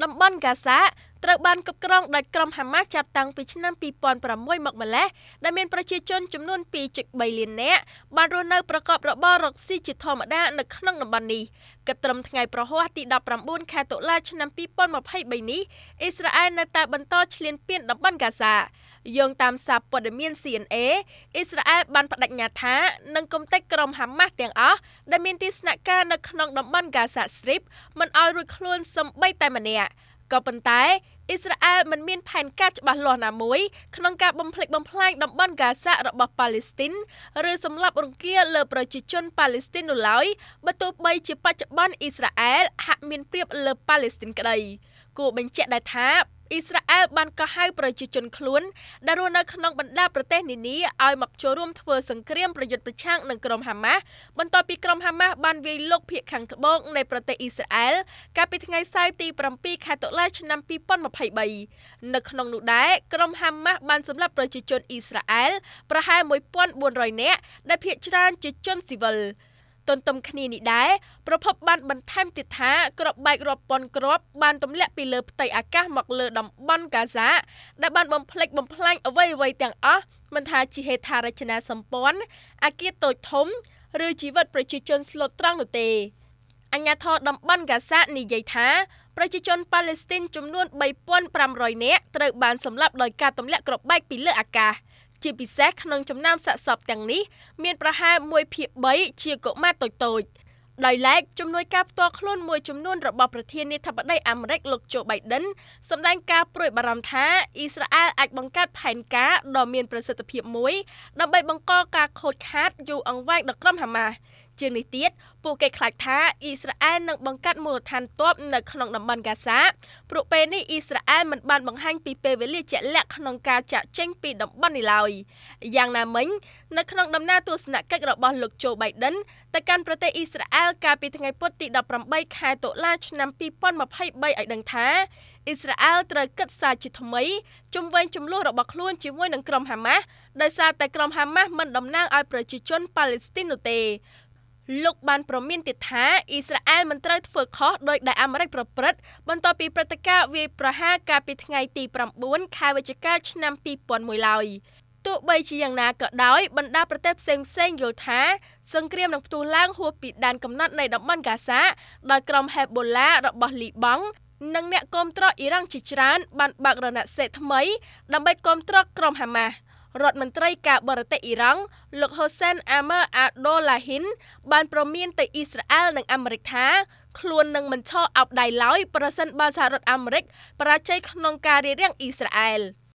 តំបន់ហ្គាហ្សាត្រូវបានគ្រប់គ្រងដោយក្រុមហាម៉ាស់ចាប់តាំងពីឆ្នាំ2006មកម្លេះដែលមានប្រជាជនចំនួន2.3 លាននាក់បានរស់នៅប្រកបរបររកស៊ីជាធម្មតានៅក្នុងតំបន់នេះគិតត្រឹមថ្ងៃប្រហ័សទី19ខែតុលាឆ្នាំ2023នេះអ៊ីស្រាអែលនៅតែបន្តឈ្លានពានតំបន់ហ្គាហ្សាយោងតាមសារព័ត៌មាន CNA អ៊ីស្រាអែលបានបដិញ្ញាថានឹងគំទេចក្រុមហាម៉ាស់ទាំងអស់ដែលមានទីស្នាក់ការនៅក្នុងតំបន់ហ្គាហ្សាស្ទ្រីបមិនឲ្យរួចខ្លួនសូម្បីតែម្នាក់ក៏ប៉ុន្តែអ៊ីស្រាអែលមិនមានផែនការច្បាស់លាស់ណាមួយក្នុងការបំផ្លិចបំផ្លាញតំបន់ហ្គាហ្សារបស់ប៉ាឡេស្ទីនឬសម្លាប់រង្គាលលើប្រជាជនប៉ាឡេស្ទីននោះឡើយបើទោះបីជាបច្ចុប្បន្នអ៊ីស្រាអែលហាក់មានប្រៀបលើប៉ាឡេស្ទីនក្តីគួរបញ្ជាក់ដែរថាអ៊ីស្រាអែលបានកោះហៅប្រជាជនខ្លួនដែលរស់នៅក្នុងបណ្ដាប្រទេសនានាឲ្យមកចូលរួមធ្វើសង្គ្រាមប្រយុទ្ធប្រឆាំងនឹងក្រុមហាម៉ាស់បន្ទាប់ពីក្រុមហាម៉ាស់បានវាយលុកភាគខាងត្បូងនៃប្រទេសអ៊ីស្រាអែលកាលពីថ្ងៃសៅរ៍ទី7ខែតុលាឆ្នាំ2023នៅក្នុងនោះដែរក្រុមហាម៉ាស់បានសម្លាប់ប្រជាជនអ៊ីស្រាអែលប្រហែល 1400 នាក់ដែលភាគច្រើនជាជនស៊ីវិលទន្ទឹមគ្នានេះដែរប្រភពបានបន្ថែមទៀតថាគ្រាប់បែករាប់ពាន់គ្រាប់បានទម្លាក់ពីលើផ្ទៃអាកាសមកលើតំបន់ហ្គាហ្សាដែលបានបំផ្លិចបំផ្លាញអ្វីៗទាំងអស់មិនថាជាហេដ្ឋារចនាសម្ព័ន្ធអគារតូចធំឬជីវិតប្រជាជនស្លូតត្រង់នោះទេអាជ្ញាធរតំបន់ហ្គាហ្សានិយាយថាប្រជាជនប៉ាឡេស្ទីនចំនួន 3500 នាក់ត្រូវបានសម្លាប់ដោយការទម្លាក់គ្រាប់បែកពីលើអាកាសជាពិសេសក្នុងចំណោមសាកសពទាំងនេះមានប្រហែល 1/3 ជាកុមារតូចៗដោយឡែកជំនួយការផ្ទាល់ខ្លួនមួយចំនួនរបស់ប្រធានាធិបតីអាមេរិកលោកโจ Biden សម្ដែងការព្រួយបារម្ភថាអ៊ីស្រាអែលអាចបង្កើតផែនការដ៏មានប្រសិទ្ធភាពមួយដើម្បីបង្កការខូចខាតយូរអង្វែងដល់ក្រុមហាម៉ាស់ជាងនេះទៀតពួកគេខ្លាចថាអ៊ីស្រាអែលនឹងបង្កើតមូលដ្ឋានទ័ពនៅក្នុងតំបន់ហ្គាហ្សាព្រោះពេលនេះអ៊ីស្រាអែលមិនបានបង្ហាញពីពេលវេលាជាក់លាក់ក្នុងការចាកចេញពីតំបន់នេះឡើយយ៉ាងណាមិញនៅក្នុងដំណើរទស្សនកិច្ចរបស់លោកโจ Biden ទៅកាន់ប្រទេសអ៊ីស្រាអែលកាលពីថ្ងៃពុធទី18ខែតុលាឆ្នាំ2023ឲ្យដឹងថាអ៊ីស្រាអែលត្រូវគិតសារជាថ្មីជុំវិញចំនួនរបស់ខ្លួនជាមួយនឹងក្រុមហាម៉ាស់ដោយសារតែក្រុមហាម៉ាស់មិនតំណាងឲ្យប្រជាជនប៉ាឡេស្ទីននោះទេលោកបានប្រមានទៀតថាអ៊ីស្រាអែលមិនត្រូវធ្វើខុសដោយដែលអាមេរិកប្រព្រឹត្តបន្ទាប់ពីព្រឹត្តិការណ៍វាយប្រហារកាលពីថ្ងៃទី9ខែវិច្ឆិកាឆ្នាំ2001ឡើយទោះបីជាយ៉ាងណាក៏ដោយបណ្ដាប្រទេសផ្សេងៗយល់ថាសង្គ្រាមនឹងផ្ទុះឡើងហួសពីដែនកំណត់នៃតំបន់ហ្គាហ្សាដោយក្រុមហេប៊ូឡារបស់លីបង់និងអ្នកគាំទ្រអ៊ីរ៉ង់ជាច្រើនបានបើករណសិរ្សថ្មីដើម្បីគាំទ្រក្រុមហាម៉ាស់រដ្ឋមន្ត្រីការបរទេសអ៊ីរ៉ង់លោកហូសែនអាម៉ឺអាដូឡាហ៊ីនបានប្រមានទៅអ៊ីស្រាអែលនិងអាមេរិកថាខ្លួននឹងមិនឈរអោបដៃឡើយប្រសិនបើសហរដ្ឋអាមេរិកបរាជ័យក្នុងការរារាំងអ៊ីស្រាអែល